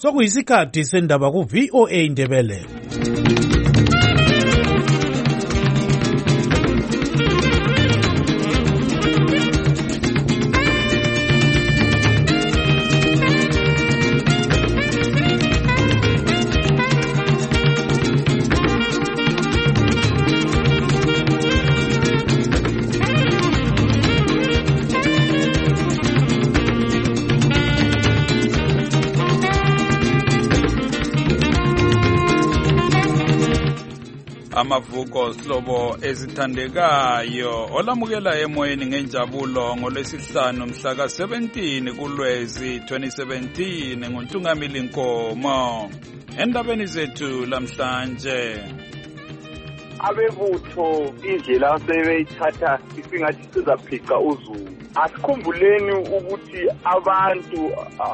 Sokuyisikhathi sendaba ku VOA Indebele. Amavuko sihlobo ezithandekayo olamukela emoyeni ngenjabulo ngolwesihlanu mhla ka-17 kuLwezi 2017 nguNtungamili Nkomo. Endabeni zethu lamhlanje, abebutho indlela sebeyithatha isingathi sizaphica uzulu. Asikhumbuleni ukuthi abantu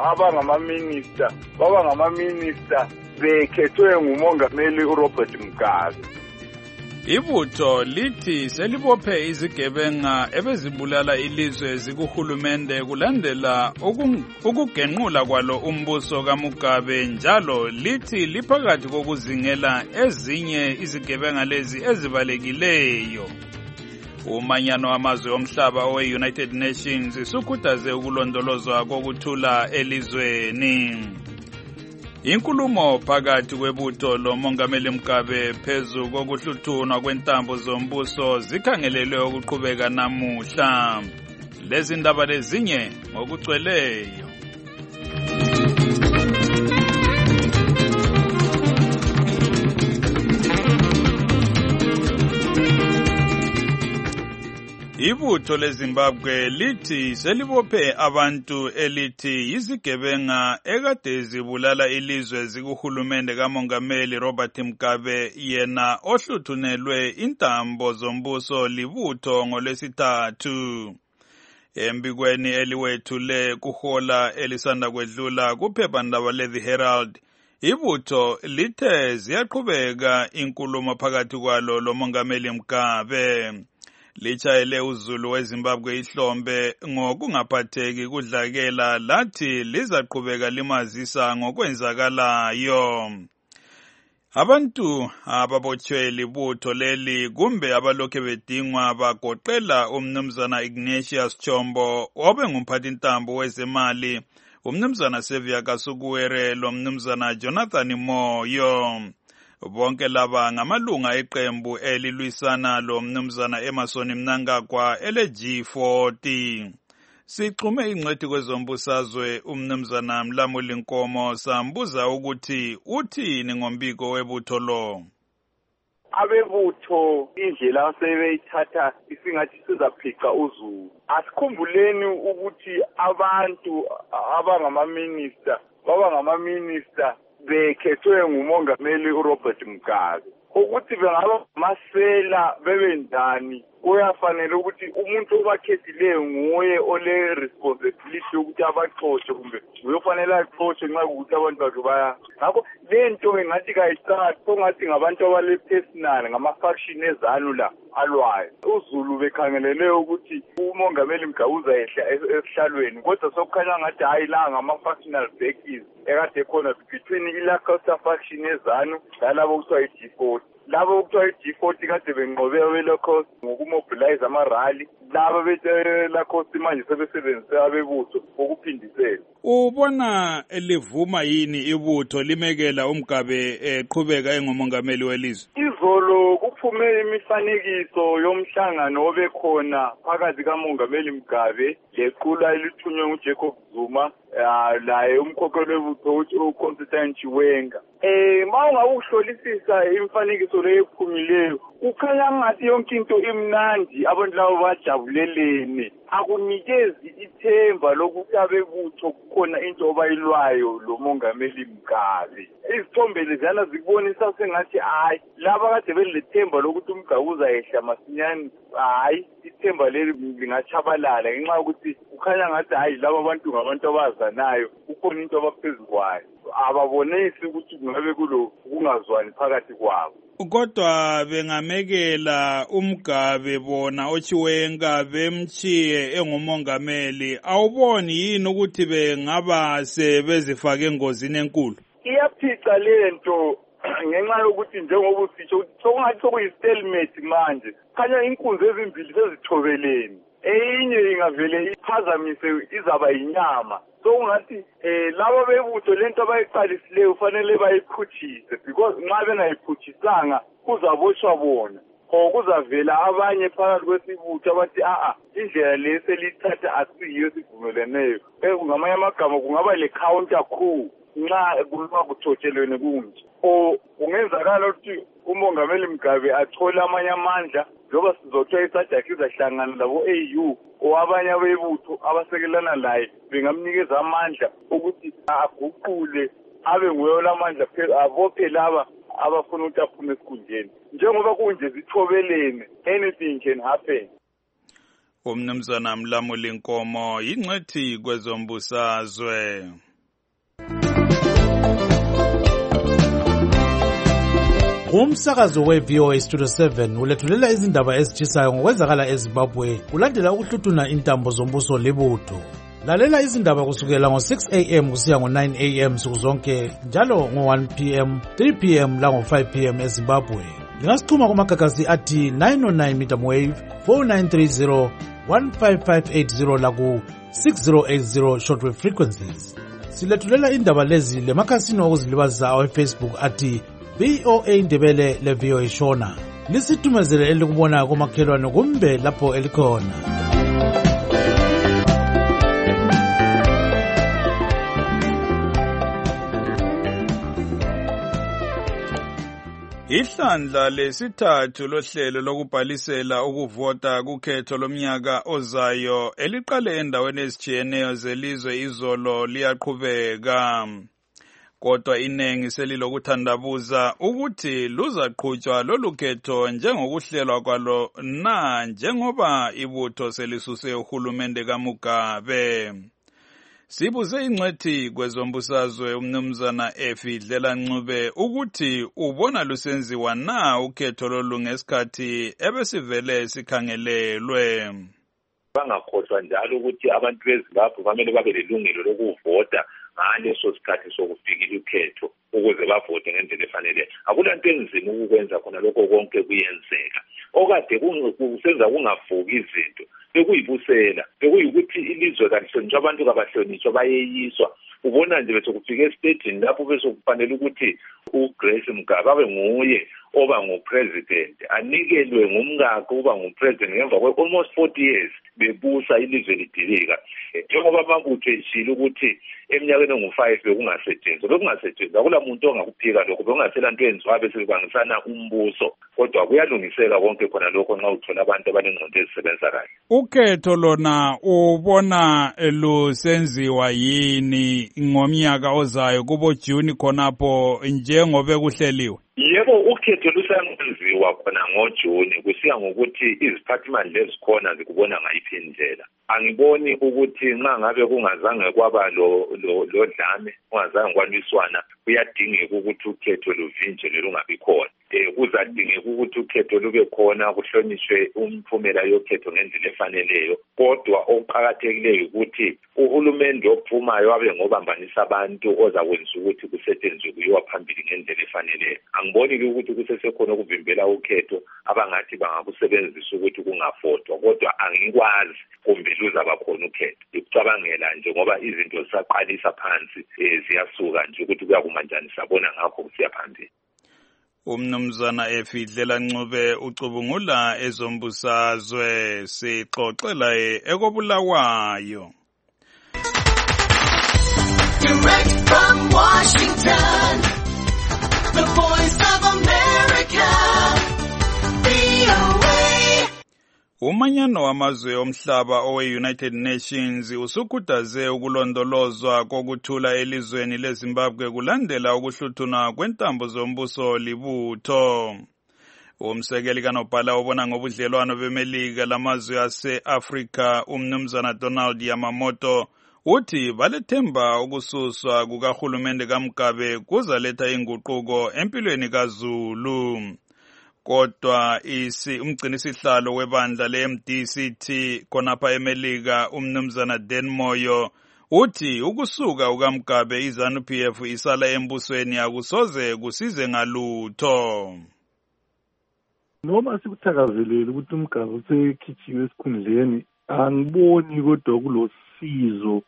abangamaminista bekhethwe ngumongameli uRobert Mugabe. Ibutho lithi selibophe izigebenga ebezibulala ilizwe zikuhulumende kulandela ukugenqula kwalo umbuso kaMugabe, njalo lithi liphakathi kokuzingela ezinye izigebenga lezi ezibalekileyo. Umanyano wamazwe omhlaba owe-United Nations usukhuthaze ukulondolozwa kokuthula elizweni. Inkulumo phakathi kwebutho lomongameli Mugabe phezu kokuhluthunwa kwentambo zombuso zikhangelelwe ukuqhubeka namuhla. Lezi ndaba lezinye ngokugcweleyo. Ibutho leZimbabwe lithi selibophe abantu elithi yizigebenga ekade zibulala ilizwe zikuhulumende kamongameli Robert Mugabe, yena ohluthunelwe intambo zombuso libutho ngolwesithathu. Embikweni eliwethule kuhola elisanda kwedlula kuphephandaba leThe Herald, ibutho lithe ziyaqhubeka inkulumo phakathi kwalo lomongameli Mugabe. Litshayele uzulu weZimbabwe ihlombe ngokungaphatheki kudlakela, lathi lizaqhubeka limazisa ngokwenzakalayo. Abantu ababotshwe libutho leli kumbe abalokhe bedingwa bagoqela umnumzana Ignatius Chombo obengumphathintambo wezemali, umnumzana Sevia Kasukuwere lomnumzana Jonathan Moyo. Bonke laba ngamalunga eqembu elilwisana lo mnumzana Emerson Mnangagwa ele-G40. Sixhume ingcwethi kwezombusazwe umnumzana Mlamuli Nkomo sambuza ukuthi uthini ngombiko webutho lo. Abebutho indlela sebeyithatha isingathi sizaphica uzulu. Asikhumbuleni ukuthi abantu abangamaminista bekhethwe ngumongameli uRobert Mugabe. Ukuthi bengaba masela bebendani, kuyafanele ukuthi umuntu obakhethileyo nguye ole responsibility ukuthi abaxoxe, kumbe uyofanele axoxe nxa ukuthi abantu bakhe baya. Ngakho lento ngathi kayicatha songathi ngabantu abale personal ngama-faction ezanu la alwayo. Uzulu bekhangelele ukuthi umongameli Mugabe uzayehla esihlalweni, kodwa sokukhanya ngathi hayi la ngama-factional backings ekade khona between iLacosta faction ezanu lalabo kuthiwa i-G40. Labo kuthiwa i-G40 kade benqobe abeLacosta ngokumobilize amarali, laba beLacosta manje sebesebenzisa abebutho ukuphindisela. Ubona livuma yini ibutho limekela uMugabe eqhubeka engumongameli welizwe? Izolo kuphume imifanekiso yomhlangano obekhona phakathi kamongameli Mugabe lequla elithunywe nguJacob Zuma laye umkhokheli webutho uConstantine Chiwenga. Mawungawuhlolisisa imifanekiso leyo ephumileyo, kukhanya ngathi yonke into imnandi, abantu labo bajabulelene. Akunikezi ithemba lokuthi abebutho kukhona into obayilwayo lo mongameli Mugabe. Izithombe lezana zikubonisa sengathi hayi laba kade belethemba lokuthi uMugabe uzayehla masinyane, hayi ithemba leli lingachabalala ngenxa yokuthi kukhanya ngathi hayi laba bantu ngabantu abazanayo, kukhona into abaphezulu kwayo. ababonisi ukuthi kungabe kungazwani phakathi kwabo. Kodwa bengamekela uMgabe bona ochiwenga bemchiye engumongameli, awuboni yini ukuthi bengaba sebezifake engozini enkulu? Iyaphica lento ngenxa yokuthi njengoba usitsho sokungathi sokuyi-stalemate manje, khanya inkunzi ezimbili sezithobeleni, eyinye ingavele iphazamise izaba yinyama. Sokungathi labo bebutho lento abayiqalisileyo kufanele bayiphutshise, because nxa bengayiphutshisanga kuzaboshwa bona or kuzavela abanye phakathi kwesibutho abathi indlela le selithatha asiyiyo esivumeleneyo. Ngamanye amagama kungaba le-counter coup nxa kuba kuthotshelweni kunje, or kungenzakala ukuthi umongameli Mugabe athole amanye amandla njengoba sizothola isajaki izahlangana labo-AU or abanye abebutho abasekelana laye bengamnikeza amandla ukuthi aguqule abe nguye olamandla abophe laba abafuna ukuthi aphume esikhundleni. Njengoba kunje zithobelene, anything can happen. Umnumzana Mlamuli Nkomo yingcethi kwezombusazwe. Umsakazo we-VOA Studio 7 ulethulela izindaba ezitshisayo ngokwenzakala eZimbabwe kulandela ukuhluthuna intambo zombuso libutho. Lalela izindaba kusukela ngo-6 a.m. kusiya ngo-9 a.m. suku zonke njalo ngo-1 p.m., 3 p.m. lango-5 p.m. eZimbabwe. Lingasithuma kumagagasi athi 909 medium wave 4930 15580 laku 6080 shortwave frequencies. Silethulela indaba lezi lemakhasini okuzilibazisa awe-Facebook athi VOA Ndebele le-VOA Shona. Lisithumezele elikubona kumakhelwane kumbe lapho elikhona. Ihlandla lesithathu lohlelo lokubhalisela ukuvota kukhetho lomnyaka ozayo eliqale endaweni ezitshiyeneyo zelizwe izolo liyaqhubeka. Kodwa inengi selilokuthandabuza ukuthi luzaqhutshwa lolu khetho njengokuhlelwa kwalo na njengoba ibutho selisuse uhulumende kaMugabe. Sibuze ingcethi kwezombusazwe umnumzana Efidlela Ncube ukuthi ubona lusenziwa na ukhetho lolu ngesikhathi ebesivele sikhangelelwe. Bangakhohlwa njalo ukuthi abantu beZimbabwe kumele babe lelungelo lokuvota ngaleso sikhathi sokufikela ukhetho ukuze bavote ngendlela efanele. Akulanto enzima ukwenza khona lokho konke kuyenzeka. Okade kusenza kungavuki izinto bekuyibusela bekuyikuthi ilizwe kalihlonishwa abantu kabahlonishwa bayeyiswa. Ubona nje bese kufika esitejini lapho bese kufanele ukuthi uGrace Mugabe abe nguye oba ngupresident, anikelwe ngumkakhe uba ngupresident ngemva kwe almost 40 years bebusa ilizwe lidilika. Njengoba mabutho eshilo ukuthi eminyakeni engu5 bekungasetshenzwa akula muntu ongakuphika lokho bekungasela nto enziwa bese kubangisana umbuso, kodwa kuyalungiseka konke khona lokho nxa uthola abantu abanengqondo ezisebenza kahle. Ukhetho lona ubona lusenziwa yini ngomnyaka ozayo kubo June khonapho njengobe kuhleliwe? Yebo, ukhetho lusenziwa khona ngoJuni kusiya ngokuthi iziphathimandla ezikhona zikubona ngayiphi indlela. Angiboni ukuthi nxa ngabe kungazange kwaba lo dlame, kungazange kwaniswana, kuyadingeka ukuthi ukhetho luvinjelwe lungabi khona. Kuzadingeka ukuthi ukhetho lube khona kuhlonishwe umphumela yokhetho ngendlela efaneleyo. Kodwa okuqakathekileyo ukuthi uhulumende ophumayo abe ngobambanisa abantu ozakwenza ukuthi kusetshenzwe kuyiwa phambili ngendlela efaneleyo. Angiboni ukuthi kusesekhona ukuvimbela ukhetho abangathi bangakusebenzisa ukuthi kungafotwa, kodwa angikwazi kumbe luzaba khona ukhetho. Ikucabangela nje ngoba izinto zisaqalisa phansi ziyasuka nje ukuthi kuyakuma njani sabona ngakho kusiya phambili. Umnumzana Efidlela Ncube ucubungula ezombusazwe sixoxela ekobulawayo. Direct from Washington, the voice of America, VOA. Umanyano wamazwe omhlaba owe-United Nations usukhuthaze ukulondolozwa kokuthula elizweni leZimbabwe kulandela ukuhluthuna kwentambo zombuso libutho. Umsekeli kanobhala obona ngobudlelwano bemelika lamazwe ase-Afrika umnumzana Donald Yamamoto uthi balethemba ukususwa kukahulumende kaMgabe kuzaletha inguquko empilweni kaZulu. Kodwa umgcinisihlalo webandla le-MDCT khonapha eMelika umnumzana Dan Moyo uthi ukusuka ukaMgabe iZANU-PF isala embusweni akusoze kusize ngalutho. Noma sikuthakazelele ukuthi uMgabe usekhitshiwe esikhundleni, angiboni kodwa kulosizo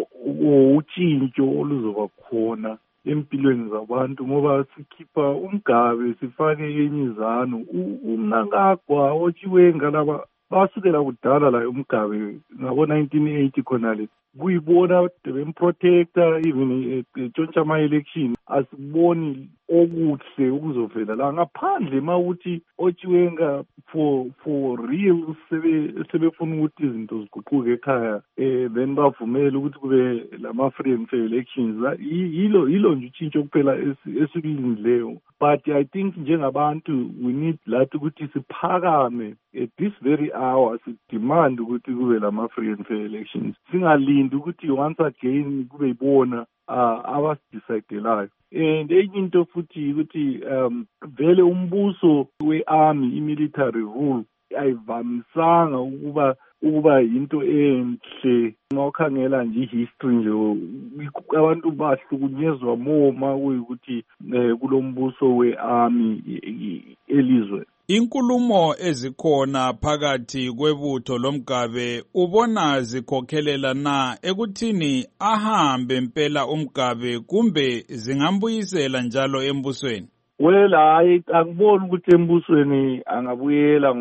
utshintsho oluzoba khona empilweni zabantu, ngoba sikhipha uMgabe sifake enye iZANU. uMnangagwa oTshiwenga laba basukela kudala la uMgabe ngabo-1980 khonale kuyibona bemprotector even etshontsha ama-election. Asiboni okuhle ukuzovela la ngaphandle mawuthi oTshiwenga for real sebefuna ukuthi izinto ziguquke ekhaya, then bavumele ukuthi kube lama-free and fair elections. Yilo nje utshintsho kuphela esikulindileyo. But I think njengabantu we need lathi ukuthi siphakame at this very hour, sidemand ukuthi kube lama-free and fair elections. Singalindi ukuthi once again kube yibona abasidecidelayo. And enye into futhi ukuthi vele umbuso we-army, i-military rule ayivamisanga ukuba into enhle. Ngokhangela nje history nje abantu bahlukunyezwa moma kuyikuthi kulombuso we-army elizwe. Inkulumo ezikhona phakathi kwebutho loMgabe ubona zikhokhelela na ekuthini ahambe impela uMgabe kumbe zingambuyisela njalo embusweni? Well, angiboni ukuthi embusweni angabuyela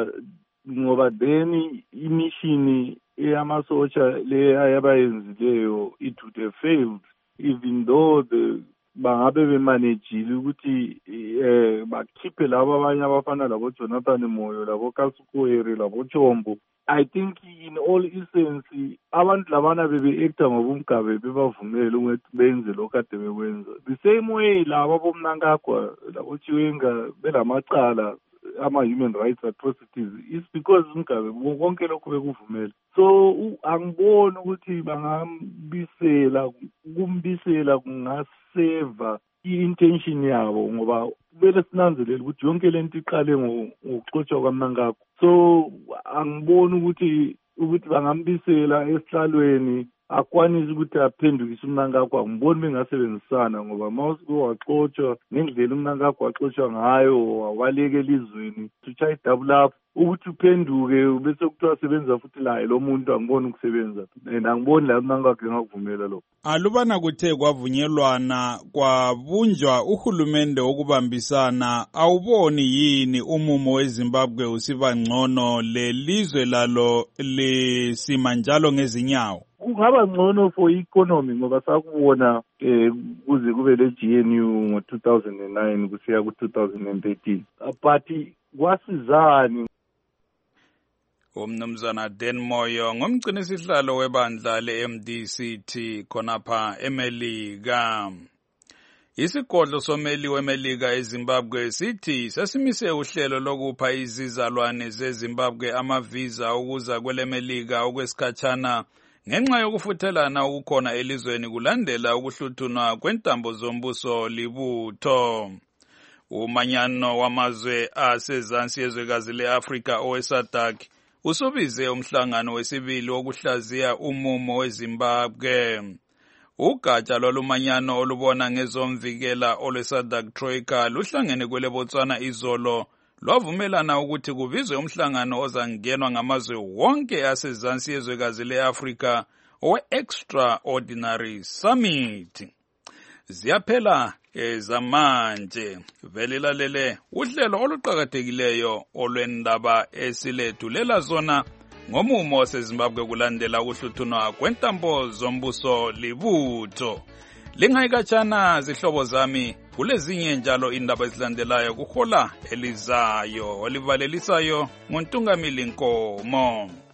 ngoba then imishini eyamasotsha le ayabayenzileyo it would have failed, even though bangabe bemanejile ukuthi bakhiphe labo abanye abafana labo Jonathan Moyo, labo Kasukuwere, labo Chombo. I think in all essence abantu labana bebe-acta ngoba uMgabe bebavumele ukuthi benze lokho kade bekwenza. The same way labo boMnangagwa labo Chiwenga belamacala ama-human rights atrocities is because uMgabe konke lokho bekuvumele. So angiboni ukuthi kumbisela kungaseva i-intention yabo, ngoba kumele sinanzelele ukuthi yonke lento iqale ngokuxotshwa kwaMnangagwa. So angiboni ukuthi bangambisela esihlalweni akwanise ukuthi aphendukise uMnangagwa. Angiboni bengasebenzisana ngoba mawusuke waxotshwa ngendlela uMnangagwa waxotshwa ngayo wabaleka elizweni to-try double up ukuthi uphenduke bese kuthiwa sebenza futhi laye lo muntu. Angiboni ukusebenza and angiboni la uMnangagwa engakuvumela lokho. Alubana kuthe kwavunyelwana kwabunjwa uhulumende wokubambisana, awuboni yini umumo weZimbabwe usiba ngcono lelizwe lalo lisima njalo ngezinyawo? Kungaba ngcono for economy ngoba sakubona kuze kube le GNU ngo-2009 kusiya ku-2013 but kwasizani. Umnumzana Dan Moyo ngumgcinisihlalo webandla le-MDCT khonapha eMelika. Isigodlo someli weMelika eZimbabwe sithi sesimise uhlelo lokupha izizalwane zeZimbabwe amavisa ukuza kweleMelika okwesikhatshana ngenxa yokufuthelana ukukhona elizweni kulandela ukuhluthunwa kwentambo zombuso libutho. Umanyano wamazwe asezansi yezwekazi le-Afrika oweSADC usubize umhlangano wesibili wokuhlaziya umumo weZimbabwe. Ugatsha lwalumanyano olubona ngezomvikela olweSADC Troika luhlangene kweleBotswana izolo lwavumelana ukuthi kubizwe umhlangano ozangenwa ngamazwe wonke asezansi yezwekazi le-Afrika owe-Extraordinary Summit. Ziyaphela zamanje vele lalele uhlelo oluqhakathekileyo olwendaba esilethulela zona ngomumo seZimbabwe kulandela ukuhluthunwa kwentambo zombuso libutho. Lingayikatshana zihlobo zami kulezinye njalo indaba ezilandelayo kuhola elizayo olivalelisayo nguNtungamili Nkomo.